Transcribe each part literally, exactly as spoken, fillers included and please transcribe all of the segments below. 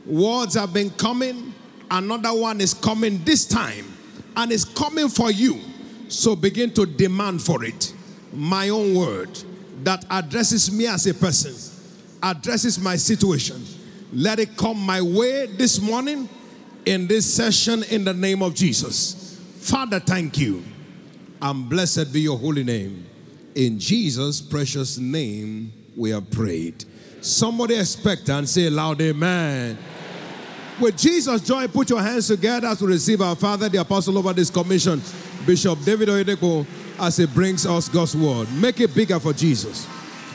Words have been coming. Another one is coming this time. And it's coming for you. So begin to demand for it. My own word that addresses me as a person, addresses my situation. Let it come my way this morning in this session in the name of Jesus. Father, thank you. And blessed be your holy name. In Jesus' precious name we have prayed. Somebody expect and say loud amen. With Jesus' joy, put your hands together to receive our Father, the Apostle over this commission, Bishop David Oyedepo, as he brings us God's word. Make it bigger for Jesus.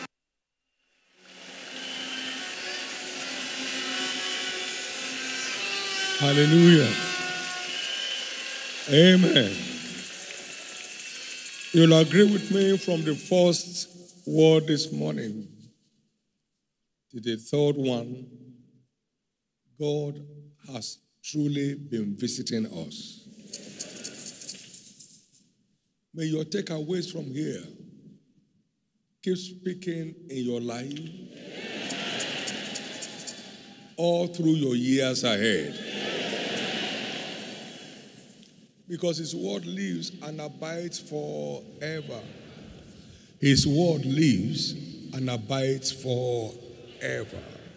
Hallelujah. Amen. You'll agree with me from the first word this morning to the third one. God has truly been visiting us. May your takeaways from here keep speaking in your life all through your years ahead. Because His word lives and abides forever. His word lives and abides forever.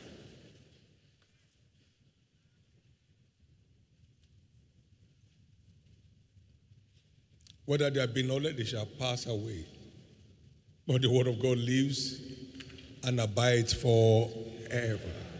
Whether there be knowledge, they shall pass away. But the word of God lives and abides forever.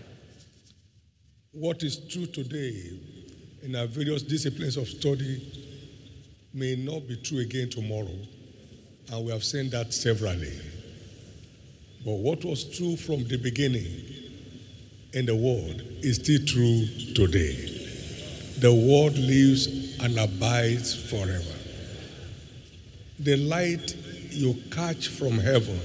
What is true today in our various disciplines of study may not be true again tomorrow. And we have seen that severally. But what was true from the beginning in the world is still true today. The word lives and abides forever. The light you catch from heaven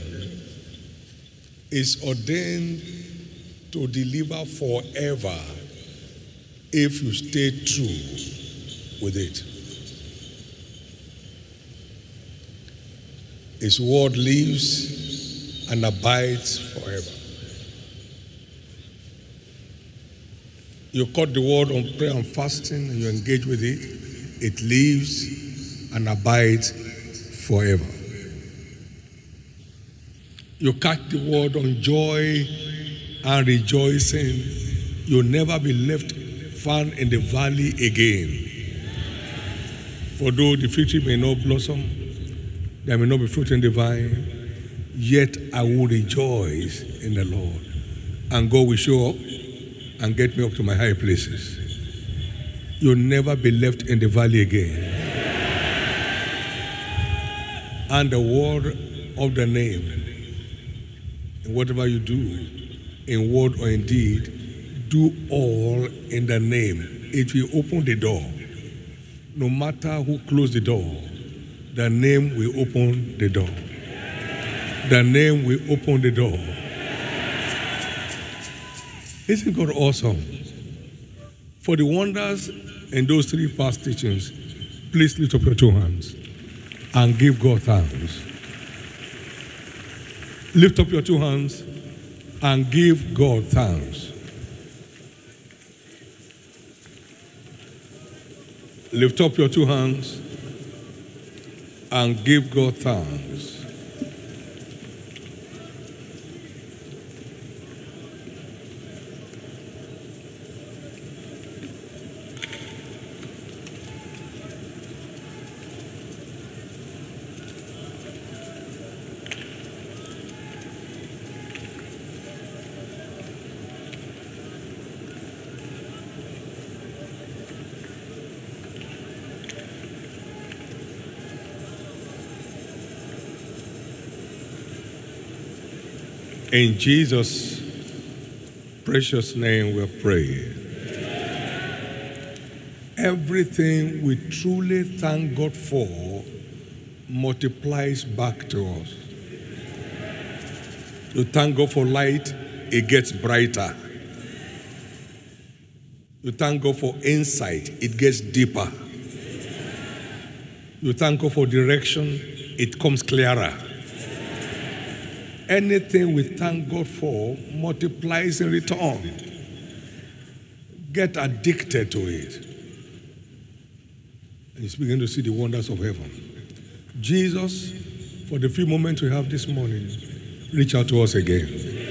is ordained to deliver forever if you stay true with it. His word lives and abides forever. You cut the word on prayer and fasting and you engage with it, it lives and abides forever. You catch the word on joy and rejoicing, you'll never be left found in the valley again. For though the fig tree may not blossom, there may not be fruit in the vine, yet I will rejoice in the Lord. And God will show up and get me up to my high places. You'll never be left in the valley again. And the word of the name, in whatever you do, in word or in deed, do all in the name. It will open the door. No matter who closed the door, the name will open the door. The name will open the door. Isn't God awesome? For the wonders in those three past teachings, please lift up your two hands and give God thanks. Lift up your two hands and give God thanks. Lift up your two hands and give God thanks. In Jesus' precious name we pray. Everything we truly thank God for multiplies back to us. You thank God for light, it gets brighter. You thank God for insight, it gets deeper. You thank God for direction, it comes clearer. Anything we thank God for multiplies in return. get addicted to it. And you begin to see the wonders of heaven. Jesus, for the few moments we have this morning, reach out to us again.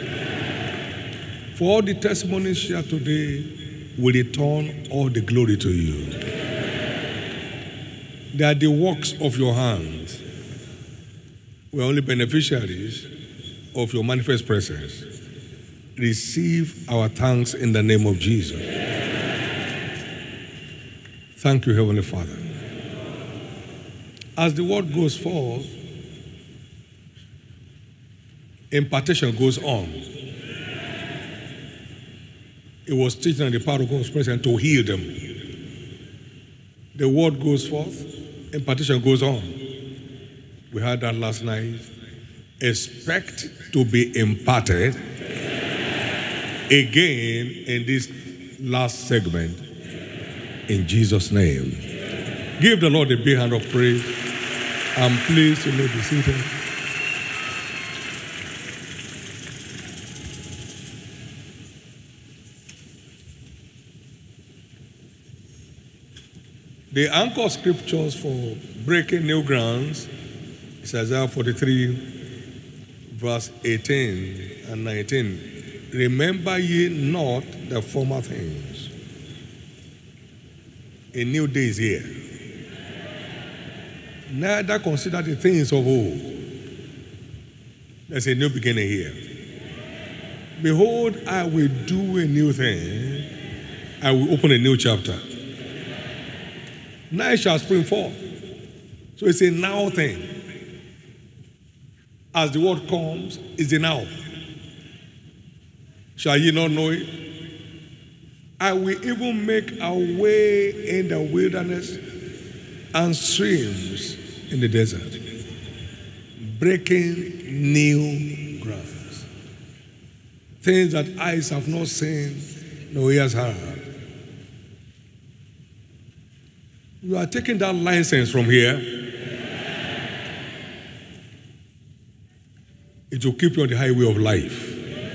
For all the testimonies shared today, we return all the glory to you. They are the works of your hands. We are only beneficiaries of your manifest presence. Receive our thanks in the name of Jesus. Thank you, Heavenly Father. As the word goes forth, impartation goes on. It was teaching on the power of God's presence to heal them. The word goes forth, impartation goes on. We heard that last night. Expect to be imparted again in this last segment in Jesus' name. Give the Lord a big hand of praise. I'm pleased to be seated. The anchor scriptures for breaking new grounds is Isaiah forty-three, verse eighteen and nineteen. Remember ye not the former things. A new day is here. Neither consider the things of old. There's a new beginning here. Behold, I will do a new thing. I will open a new chapter. Now it shall spring forth. So it's a now thing. As the word comes, it's a now. Shall ye not know it? I will even make a way in the wilderness and streams in the desert, breaking new grounds. Things that eyes have not seen, no ears heard. You are taking that license from here. It will keep you on the highway of life.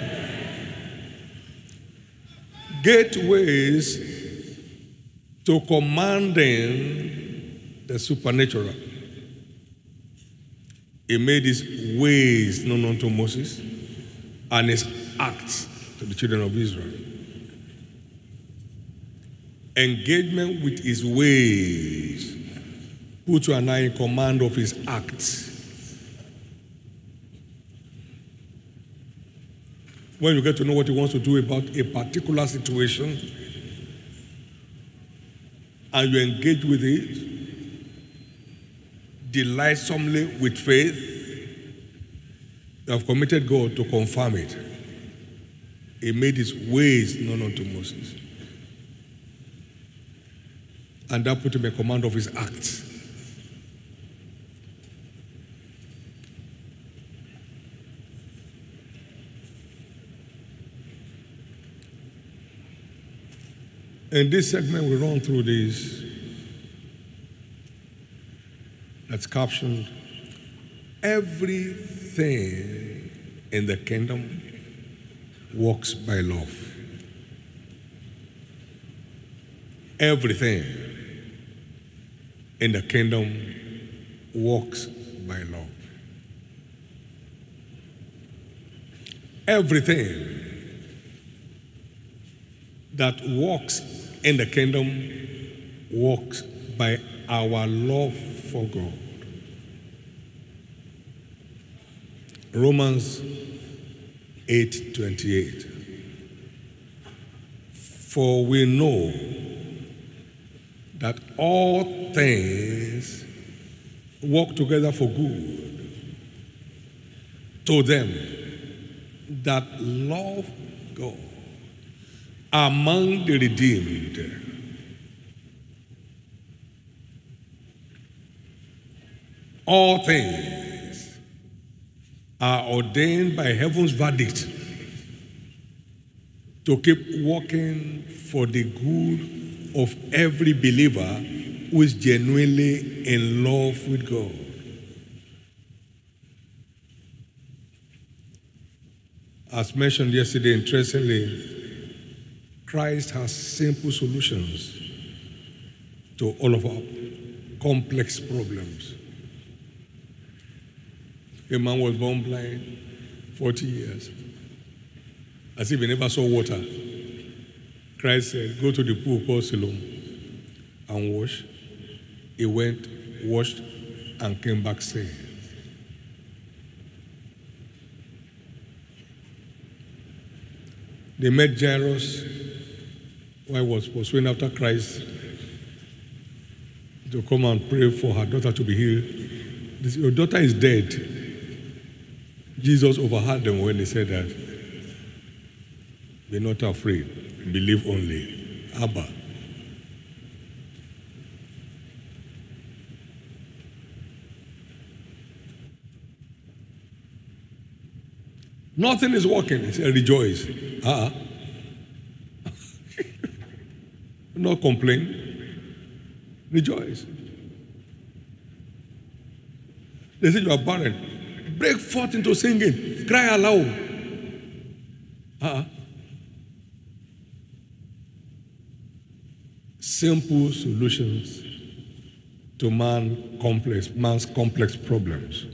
Gateways to commanding the supernatural. He made his ways known unto Moses and his acts to the children of Israel. Engagement with his ways put you and I in command of his acts. When you get to know what he wants to do about a particular situation and you engage with it delightsomely with faith, you have committed God to confirm it. He made his ways known unto Moses. And that put him in command of his acts. In this segment, we run through this that's captioned, everything in the kingdom works by love. Everything in the kingdom works by love. Everything that works in the kingdom works by our love for God. Romans eight twenty-eight. For we know that all things work together for good to them that love God, among the redeemed. All things are ordained by heaven's verdict to keep working for the good of every believer who is genuinely in love with God. As mentioned yesterday, interestingly, Christ has simple solutions to all of our complex problems. A man was born blind, forty years, as if he never saw water. Christ said, go to the pool called Siloam and wash. He went, washed, and came back seeing. They met Jairus while he was pursuing after Christ to come and pray for her daughter to be healed. They said, your daughter is dead. Jesus overheard them when they said that. Be not afraid, believe only. Abba. Nothing is working. He said, rejoice. Uh-uh. Not complain. Rejoice. They said, you are barren. Break forth into singing. Cry aloud. Uh-uh. Simple solutions to man complex, man's complex problems.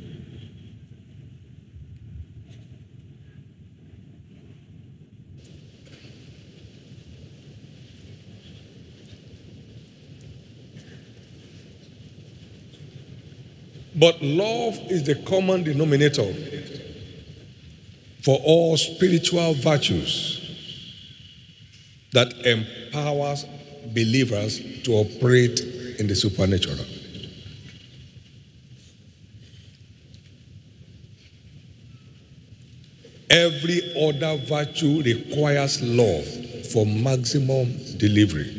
But love is the common denominator for all spiritual virtues that empowers believers to operate in the supernatural. Every other virtue requires love for maximum delivery.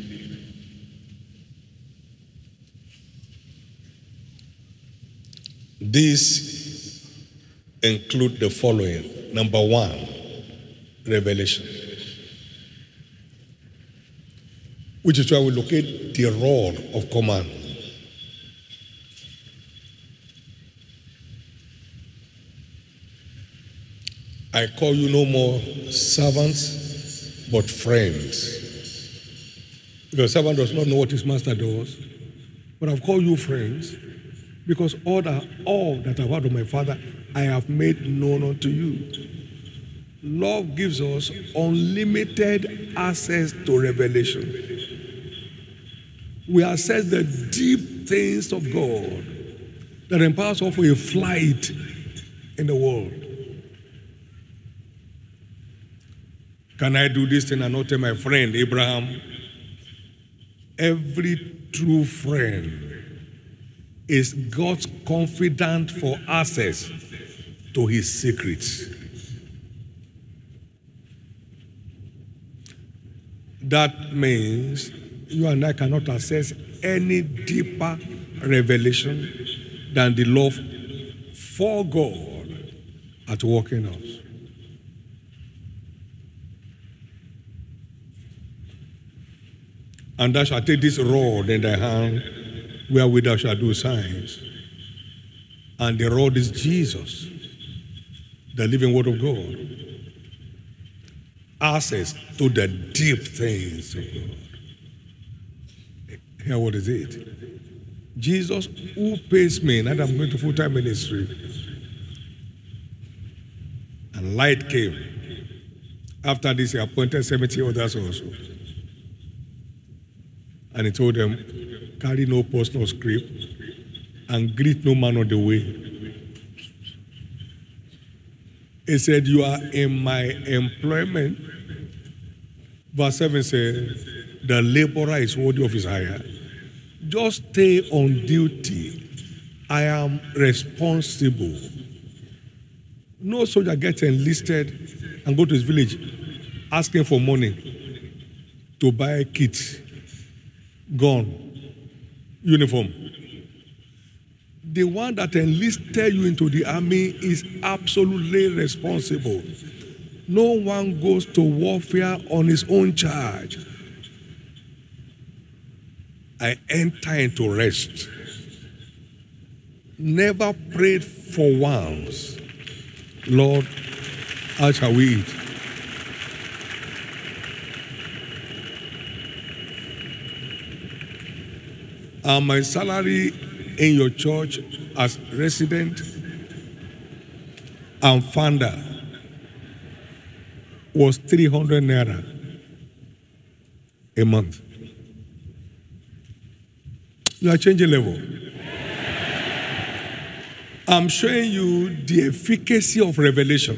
These include the following. Number one, revelation, which is where we locate the rod of command. I call you no more servants, but friends. Because a servant does not know what his master does. But I've called you friends, because all that, all that I've heard of my Father, I have made known unto you. Love gives us unlimited access to revelation. We access the deep things of God that empowers us for a flight in the world. Can I do this thing and not tell my friend Abraham? Every true friend is God's confidant for access to his secrets. That means you and I cannot access any deeper revelation than the love for God at work in us. And thou shalt take this rod in thy hand, wherewith thou shalt do signs. And the rod is Jesus, the living word of God. Access to the deep things of God. Here, what is it? Jesus, who pays me, now that I'm going to full-time ministry. And light came. After this, he appointed seventy others also. And he told them, carry no personal script and greet no man on the way. He said, you are in my employment. Verse seven says, the laborer is worthy of his hire. Just stay on duty. I am responsible. No soldier gets enlisted and go to his village asking for money to buy kits, gun, uniform. The one that enlisted you into the army is absolutely responsible. No one goes to warfare on his own charge. I enter into rest. Never prayed for once, Lord, how shall we eat? And my salary in your church as resident and founder was three hundred naira a month. You are changing level. I'm showing you the efficacy of revelation.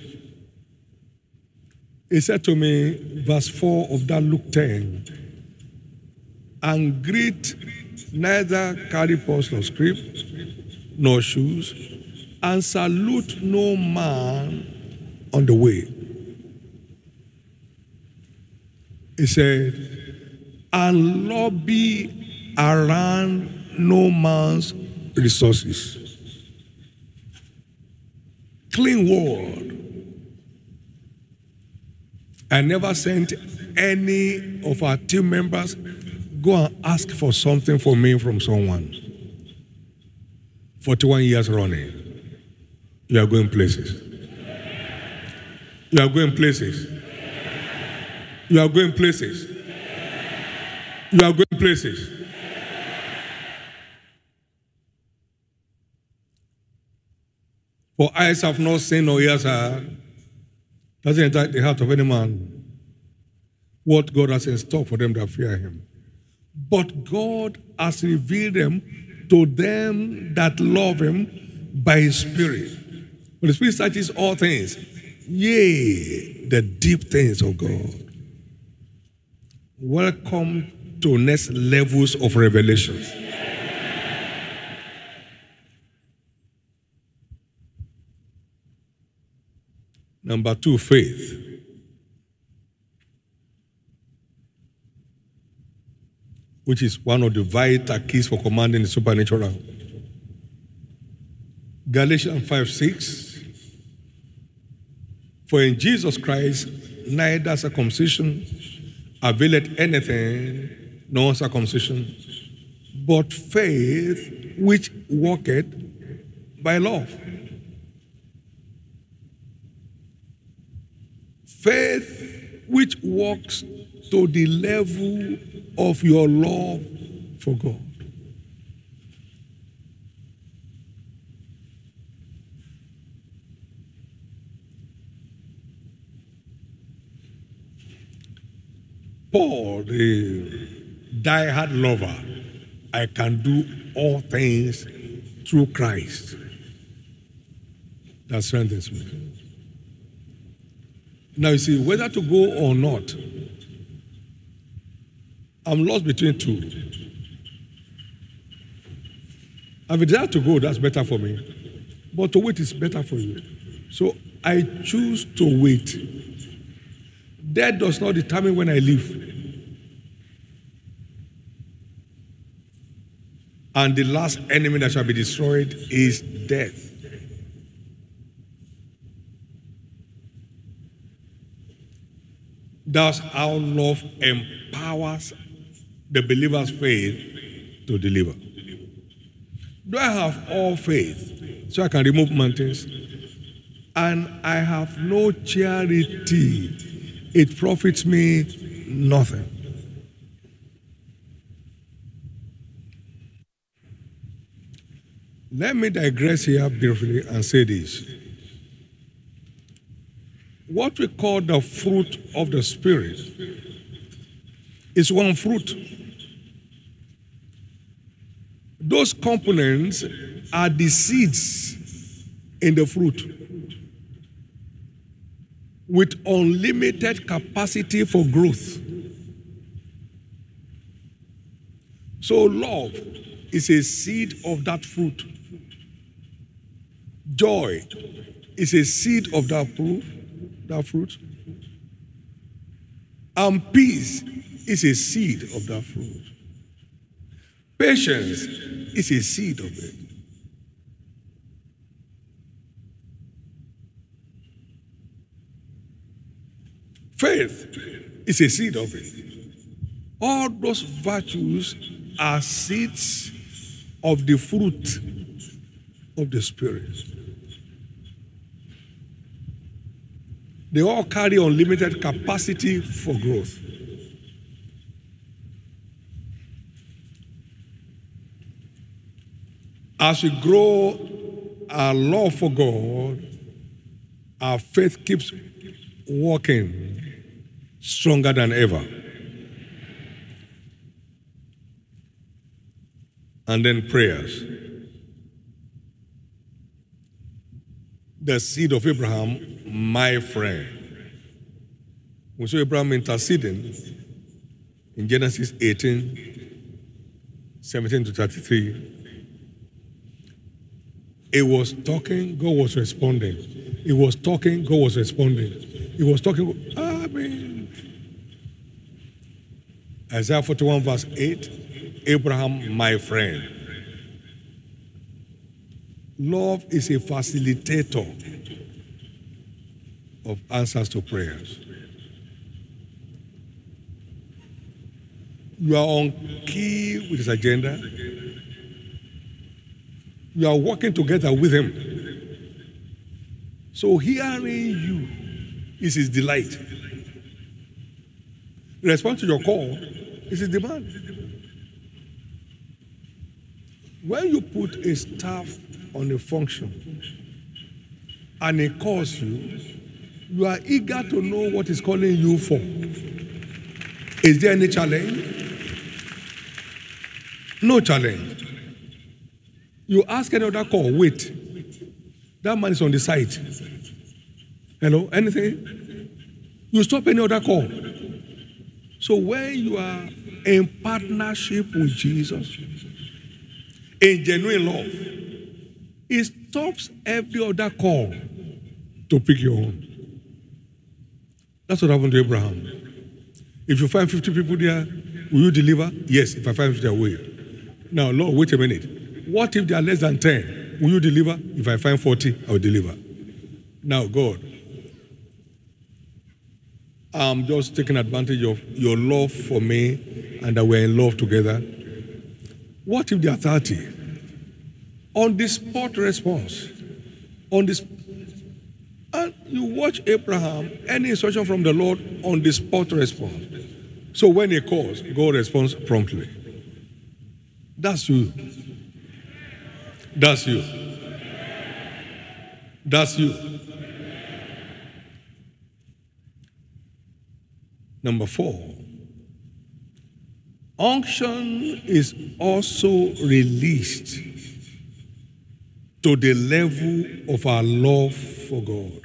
He said to me, verse four of that Luke ten, and greet neither carry purse nor scrip nor shoes, and salute no man on the way. He said, and lobby around no man's resources. Clean word. I never sent any of our team members go and ask for something for me from someone. forty-one years running. You are going places. You are going places. You are going places. You are going places. For eyes have not seen, nor ears heard, doesn't enter the heart of any man what God has in store for them that fear him. But God has revealed them to them that love him by his Spirit. For the Spirit searches all things, yea, the deep things of God. Welcome to next levels of revelation. Number two, faith. Which is one of the vital keys for commanding the supernatural. Galatians five six. For in Jesus Christ neither circumcision availeth anything, nor circumcision, but faith which worketh by love. Faith which walks to the level of your love for God. Paul, the die-hard lover, I can do all things through Christ that strengthens me. Now you see, whether to go or not, I'm lost between two. If it's desire to go, that's better for me. But to wait is better for you. So I choose to wait. Death does not determine when I leave. And the last enemy that shall be destroyed is death. That's how love empowers the believer's faith to deliver. Do I have all faith so I can remove mountains? And I have no charity. It profits me nothing. Let me digress here briefly and say this. What we call the fruit of the Spirit is one fruit. Those components are the seeds in the fruit with unlimited capacity for growth. So love is a seed of that fruit. Joy is a seed of that fruit. That fruit. And peace is a seed of that fruit. Patience is a seed of it. Faith is a seed of it. All those virtues are seeds of the fruit of the Spirit. They all carry unlimited capacity for growth. As we grow our love for God, our faith keeps walking stronger than ever. And then prayers. The seed of Abraham, my friend. We saw Abraham interceding in Genesis eighteen, seventeen to thirty-three. He was talking, God was responding. He was talking, God was responding. He was talking, I mean, Isaiah forty-one, verse eight, Abraham, my friend. Love is a facilitator of answers to prayers. You are on key with his agenda. You are working together with him. So hearing you is his delight. Respond to your call is his demand. When you put a staff on a function and he calls you, you are eager to know what he's calling you for. Is there any challenge? No challenge. You ask any other call, wait. That man is on the site. Hello, anything? You stop any other call. So when you are in partnership with Jesus, in genuine love, it stops every other call to pick your own. That's what happened to Abraham. If you find fifty people there, will you deliver? Yes, if I find fifty, I will. Now, Lord, wait a minute. What if there are less than ten? Will you deliver? If I find forty, I will deliver. Now, God, I'm just taking advantage of your love for me and that we're in love together. What if there are thirty? On the spot response. On this, and you watch Abraham, any instruction from the Lord on the spot response. So when he calls, God responds promptly. That's you. That's you. That's you. Number four, unction is also released to the level of our love for God.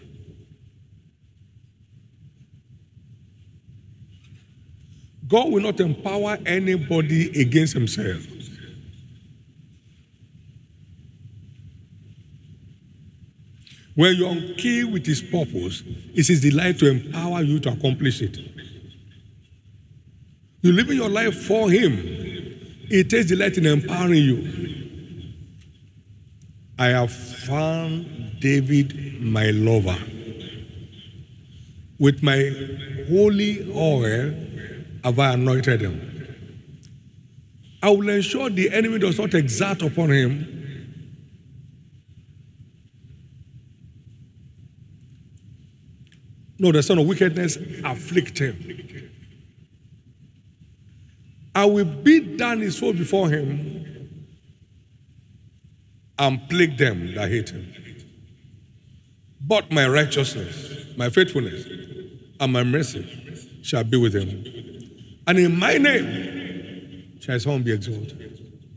God will not empower anybody against himself. When you're on key with his purpose, it's his delight to empower you to accomplish it. You live in your life for him. It takes delight in empowering you. I have found David, my lover. With my holy oil have I anointed him. I will ensure the enemy does not exert upon him. No, the son of wickedness afflict him. I will beat down his foe before him and plague them that hate him. But my righteousness, my faithfulness, and my mercy shall be with him. And in my name shall his horn be exalted.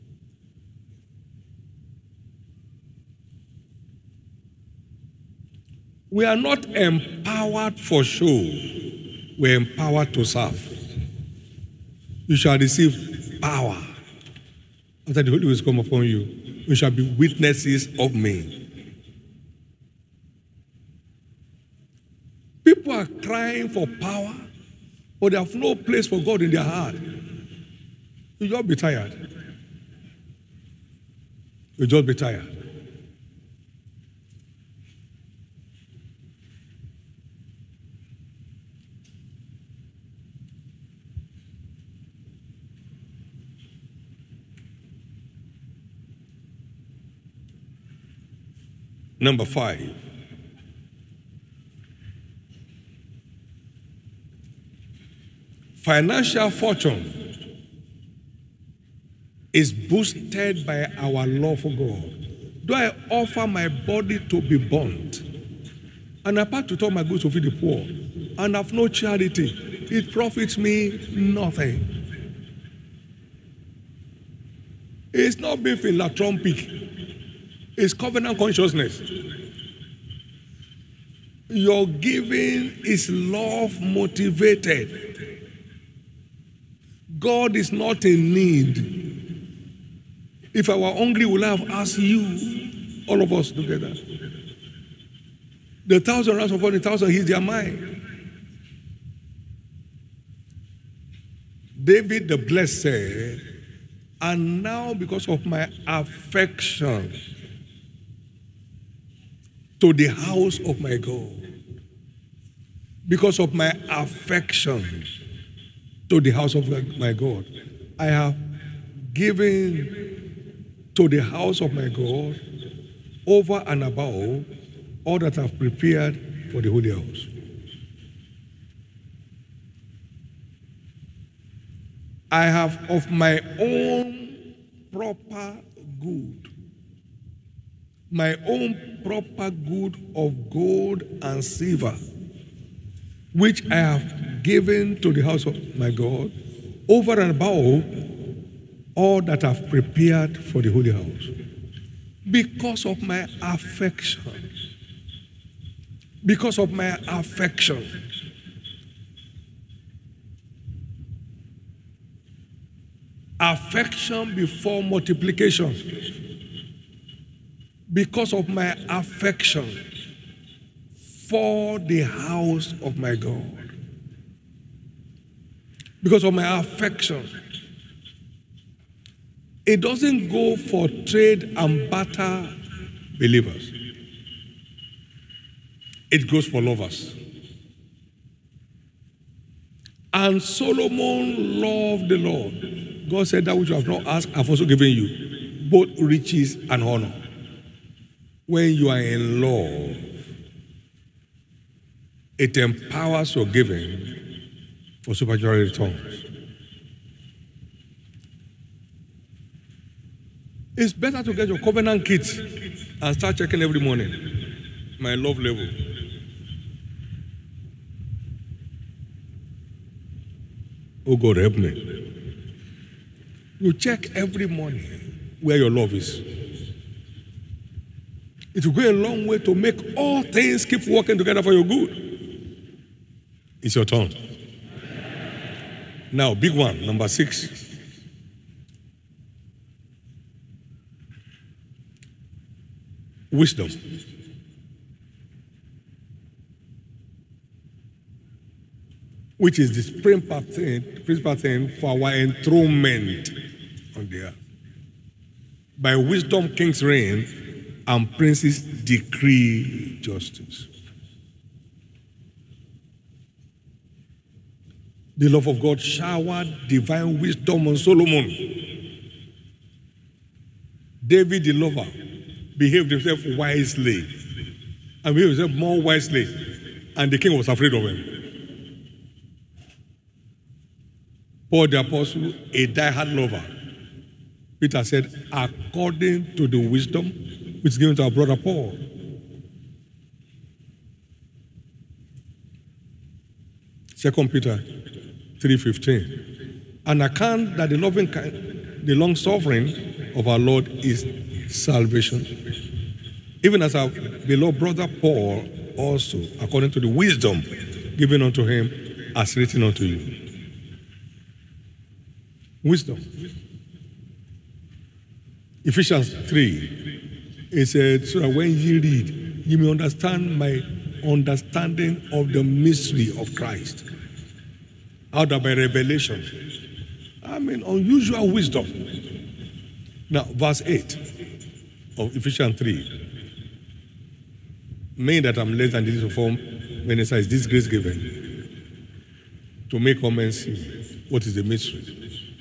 We are not empowered for show. We're empowered to serve. You shall receive power. After the Holy Ghost come upon you, you shall be witnesses of me. People are crying for power, but they have no place for God in their heart. You'll just be tired. You'll just be tired. Number five. Financial fortune is boosted by our love for God. Do I offer my body to be burnt, and apart to all my goods to feed the poor, and have no charity, it profits me nothing. It's not being philanthropic. It's covenant consciousness. Your giving is love motivated. God is not in need. If I were hungry, would I have asked you, all of us together? The thousand rands upon the thousand, he's their mind. David the blessed said, and now because of my affection to the house of my God, because of my affection to the house of my God, I have given to the house of my God over and above all that I've prepared for the holy house. I have of my own proper good, my own proper good of gold and silver, which I have given to the house of my God, over and above all that I've prepared for the holy house, because of my affection. Because of my affection. Affection before multiplication. Because of my affection for the house of my God. Because of my affection. It doesn't go for trade and barter believers. It goes for lovers. And Solomon loved the Lord. God said, that which you have not asked, I've also given you, both riches and honor. When you are in love, it empowers your giving for supernatural returns. It's better to get your covenant kit and start checking every morning my love level. Oh God, help me. You check every morning where your love is. It will go a long way to make all things keep working together for your good. It's your turn. Now, big one, number six. Wisdom. Which is the principal thing, principal thing for our enthronement on the earth. By wisdom, kings reign, and princes decree justice. The love of God showered divine wisdom on Solomon. David, the lover, behaved himself wisely, and behaved himself more wisely, and the king was afraid of him. Paul the apostle, a die-hard lover, Peter said, according to the wisdom which is given to our brother Paul. Second Peter three fifteen. An account that the loving kind, the long suffering of our Lord is salvation. Even as our beloved brother Paul also, according to the wisdom given unto him, as written unto you. Wisdom. Ephesians three, it said, so that when ye read, you may understand my understanding of the mystery of Christ. Out of my revelation. I mean, unusual wisdom. Now, verse eight of Ephesians three. Me that I'm less than this form, when it says this grace given, to make all men see what is the mystery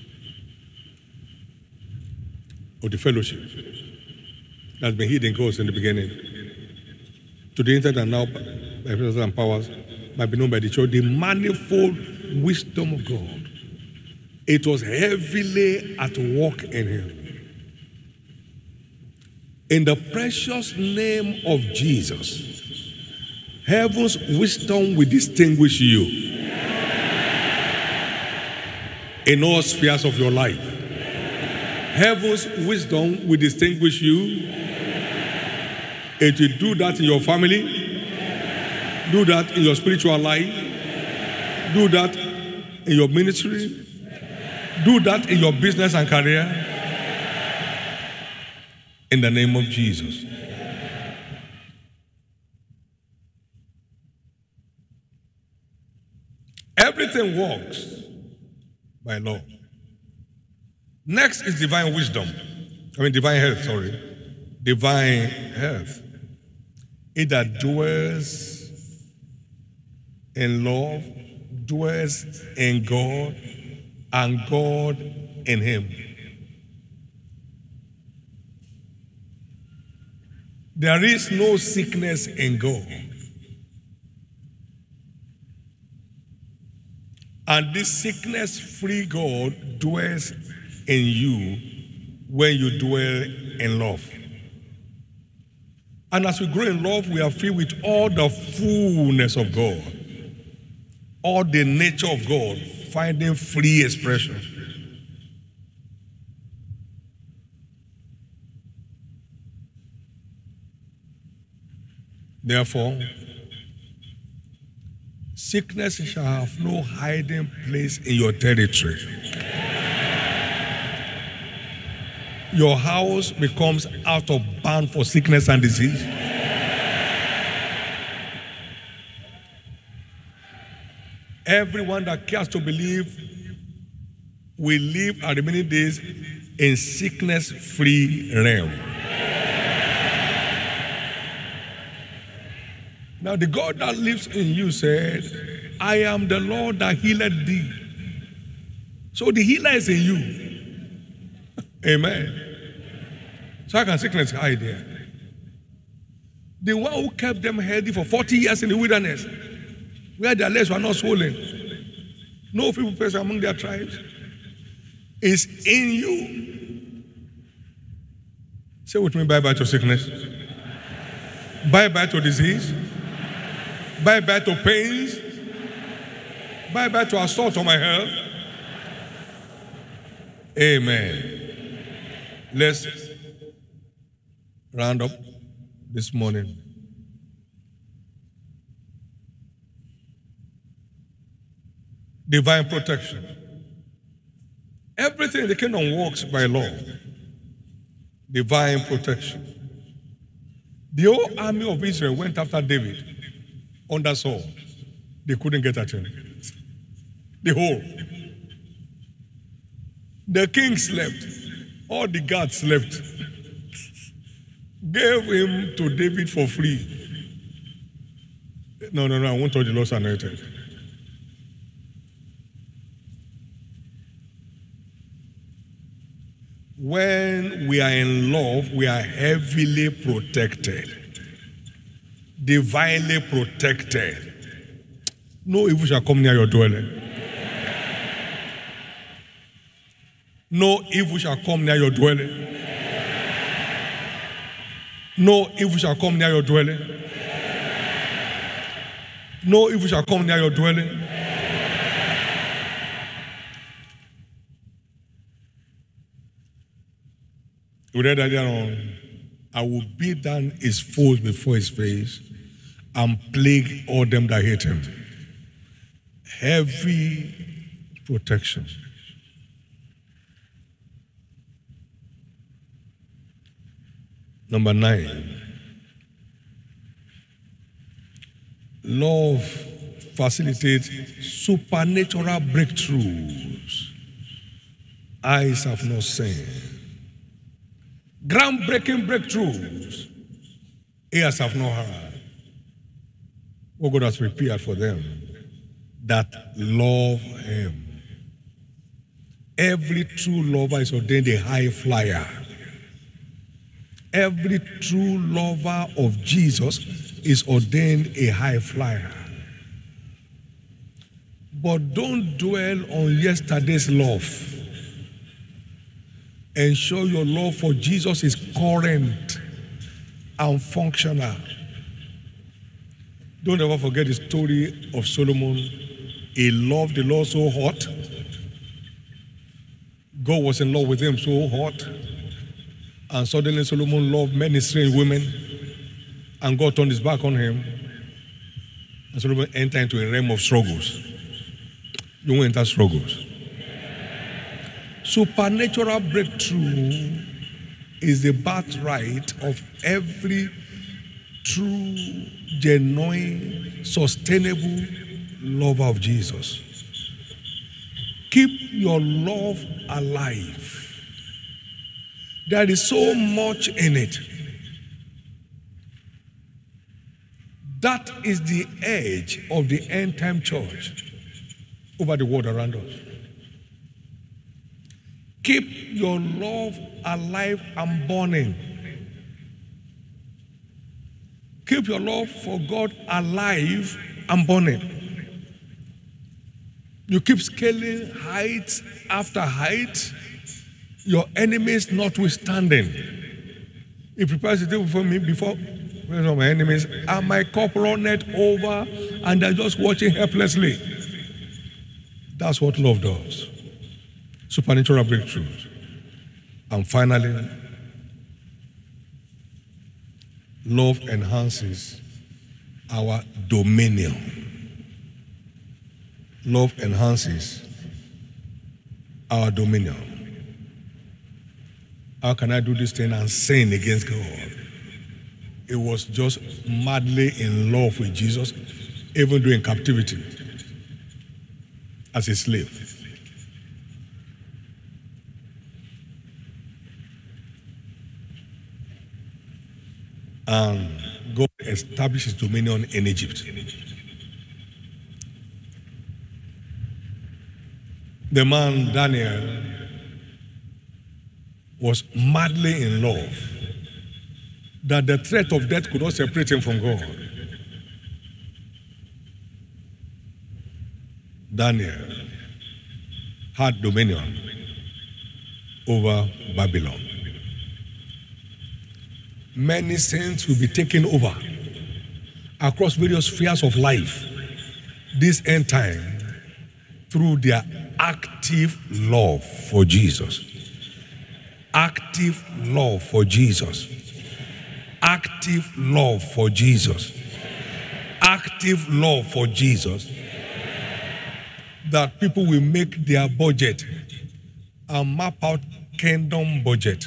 of the fellowship that's been hidden in us in the beginning, to the intent and now by principles and powers might be known by the church, the manifold wisdom of God, It was heavily at work in him. In the precious name of Jesus, heaven's wisdom will distinguish you in all spheres of your life. Heaven's wisdom will distinguish you. It will do that in your family, do that in your spiritual life, do that in your ministry, do that in your business and career. In the name of Jesus. Everything works by law. Next is divine wisdom. I mean divine health, sorry. Divine health. It that dwells in love, dwells in God, and God in him. There is no sickness in God. And this sickness-free God dwells in you when you dwell in love. And as we grow in love, we are filled with all the fullness of God, all the nature of God, finding free expression. Therefore, sickness shall have no hiding place in your territory. Your house becomes out of bound for sickness and disease. Everyone that cares to believe will live our remaining days in sickness-free realm. Now the God that lives in you said, I am the Lord that healeth thee. So the healer is in you. Amen. So how can sickness hide there? The one who kept them healthy for forty years in the wilderness, where their legs were not swollen, no feeble person among their tribes, is in you. Say with me, bye-bye to sickness. Bye-bye to disease. Bye-bye to pains. Bye-bye to assault on my health. Amen. Let's round up this morning. Divine protection. Everything in the kingdom works by law. Divine protection. The whole army of Israel went after David under Saul. They couldn't get at him. The whole. The king slept. All the guards slept. Gave him to David for free. No, no, no, I won't touch the Lord's anointed. When we are in love, we are heavily protected. Divinely protected. No evil shall come near your dwelling. No evil shall come near your dwelling. No evil shall come near your dwelling. No evil shall come near your dwelling. We read earlier on, I will beat down his foes before his face and plague all them that hate him. Heavy protection. Number nine, love facilitates supernatural breakthroughs. Eyes have not seen. Groundbreaking breakthroughs. Ears have not heard. What God has prepared for them that love him. Every true lover is ordained a high flyer. Every true lover of Jesus is ordained a high flyer. But don't dwell on yesterday's love. Ensure your love for Jesus is current and functional. Don't ever forget the story of Solomon. He loved the Lord so hot. God was in love with him so hot. And suddenly Solomon loved many strange women. And God turned his back on him. And Solomon entered into a realm of struggles. You won't enter struggles. Supernatural breakthrough is the birthright of every true, genuine, sustainable lover of Jesus. Keep your love alive. There is so much in it. That is the edge of the end time church over the world around us. Keep your love alive and burning. Keep your love for God alive and burning. You keep scaling heights after height, your enemies notwithstanding. He prepares the table for me before my enemies, and my cup runneth over, and they're just watching helplessly. That's what love does. Supernatural breakthroughs. And finally, love enhances our dominion. Love enhances our dominion. How can I do this thing and sin against God? It was just madly in love with Jesus, even during captivity as a slave. And God established his dominion in Egypt. The man Daniel was madly in love that the threat of death could not separate him from God. Daniel had dominion over Babylon. Many saints will be taken over across various spheres of life this end time through their active love for Jesus. Active love for Jesus. Active love for Jesus. Active love for Jesus. That people will make their budget and map out kingdom budget,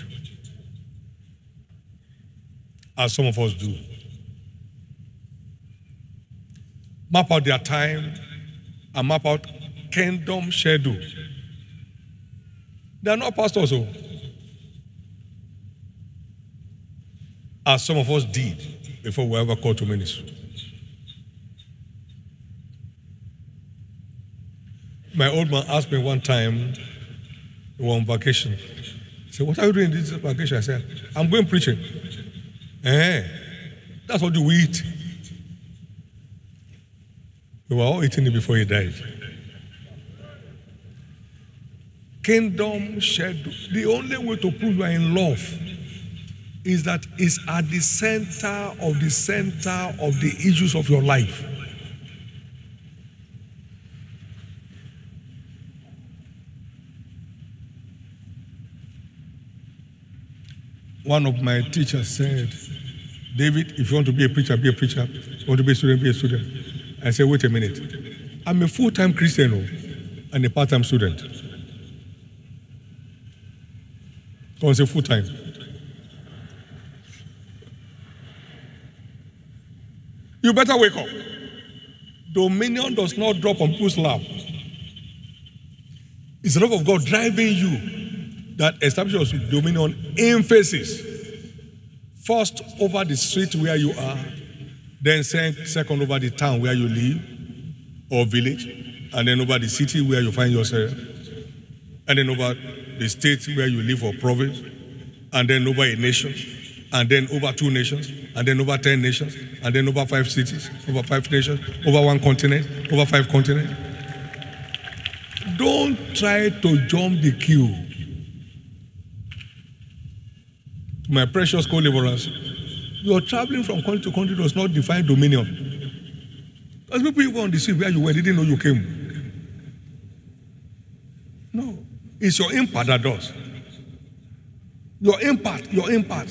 as some of us do. Map out their time and map out kingdom schedule. They are not pastors, so. As some of us did before we ever called to ministry. My old man asked me one time, we were on vacation. He said, "What are you doing this vacation?" I said, "I'm going preaching." Eh, that's what you eat. We were all eating it before he died. Kingdom schedule. The only way to prove you are in love is that it's at the center of the center of the issues of your life. One of my teachers said, "David, if you want to be a preacher, be a preacher. If you want to be a student, be a student." I said, "Wait a minute. I'm a full-time Christian and a part-time student." I was a full-time. You better wake up. Dominion does not drop on people's lap. It's the love of God driving you that establishes dominion in phases. First over the street where you are, then second over the town where you live or village, and then over the city where you find yourself, and then over the state where you live or province, and then over a nation, and then over two nations, and then over ten nations, and then over five cities, over five nations, over one continent, over five continents. don't try to jump the queue. My precious co-laborers, your traveling from country to country does not define dominion. Because people even on the street where you were, they didn't know you came. No, it's your impact that does. Your impact, your impact.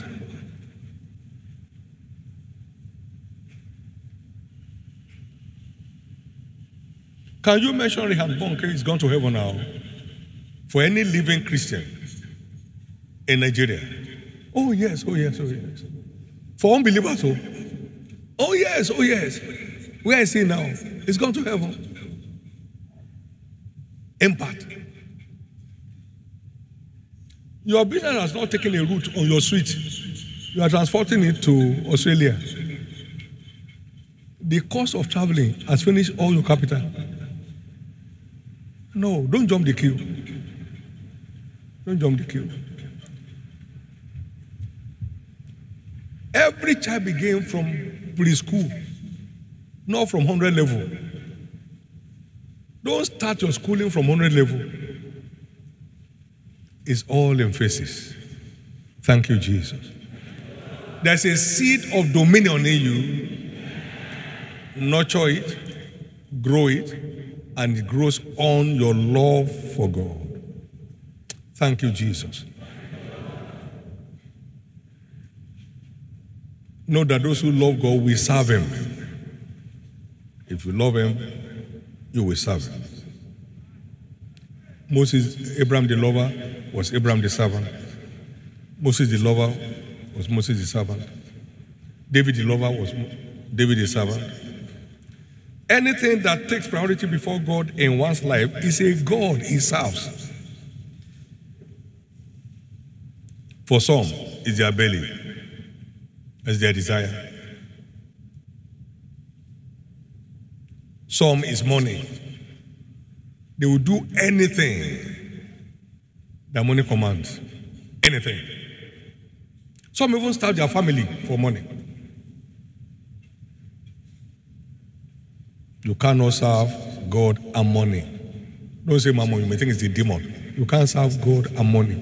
Can you mention Reinhard Bonnke is gone to heaven now? For any living Christian in Nigeria? Oh yes, oh yes, oh yes. For unbelievers, oh, oh yes, oh yes. Where is he now? He's gone to heaven. Impact. Your business has not taken a route on your street. You are transporting it to Australia. The cost of traveling has finished all your capital. No, don't jump the queue. Don't jump the queue. Every child began from preschool, not from one hundred level. Don't start your schooling from one hundred level. It's all emphasis. Thank you, Jesus. There's a seed of dominion in you. Nurture it, grow it, and it grows on your love for God. Thank you, Jesus. Know that those who love God will serve Him. If you love Him, you will serve Him. Moses, Abraham the lover, was Abraham the servant. Moses the lover was Moses the servant. David the lover was David the servant. Anything that takes priority before God in one's life is a God he serves. For some, it's their belly. It's their desire. Some is money. They will do anything that money commands. Anything. Some even start their family for money. You cannot serve God and money. Don't say mammon, you may think it's the demon. You can't serve God and money.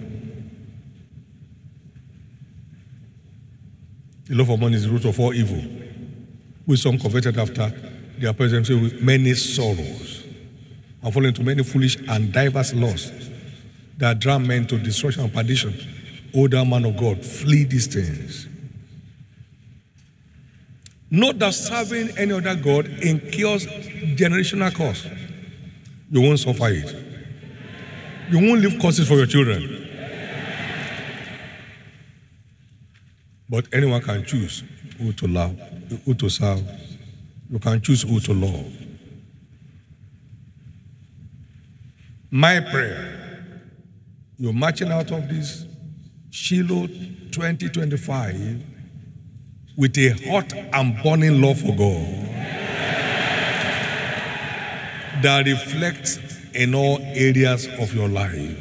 The love of money is the root of all evil, which some coveted after their presence with many sorrows, and fall into many foolish and diverse laws that drown men to destruction and perdition. O thou man of God, flee these things. Not that serving any other God incurs generational curse. You won't suffer it. You won't leave curses for your children. But anyone can choose who to love, who to serve. You can choose who to love. My prayer, you're marching out of this Shiloh twenty twenty-five with a hot and burning love for God that reflects in all areas of your life.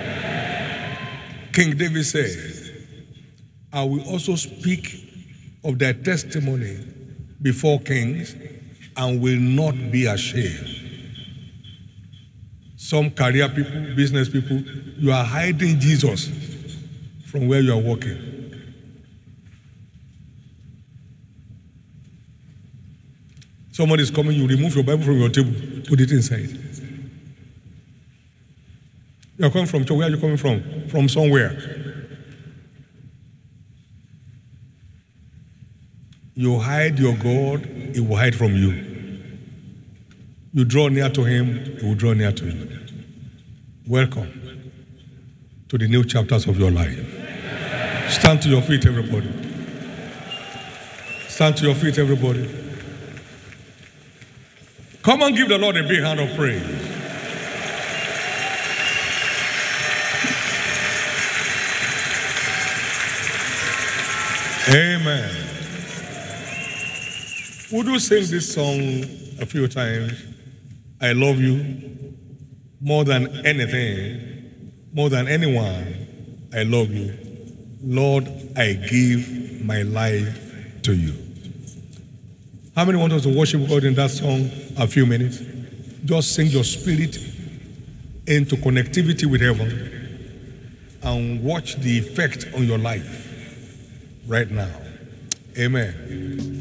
King David said, I will also speak of their testimony before kings and will not be ashamed. Some career people, business people, you are hiding Jesus from where you are walking. Somebody is coming, you remove your Bible from your table, put it inside. You are coming from church. Where are you coming from? From somewhere. You hide your God, He will hide from you. You draw near to Him, He will draw near to you. Welcome to the new chapters of your life. Stand to your feet, everybody. Stand to your feet, everybody. Come and give the Lord a big hand of praise. Amen. Would you sing this song a few times? I love you more than anything, more than anyone. I love you. Lord, I give my life to you. How many want us to worship God in that song a few minutes? Just sing your spirit into connectivity with heaven and watch the effect on your life right now. Amen.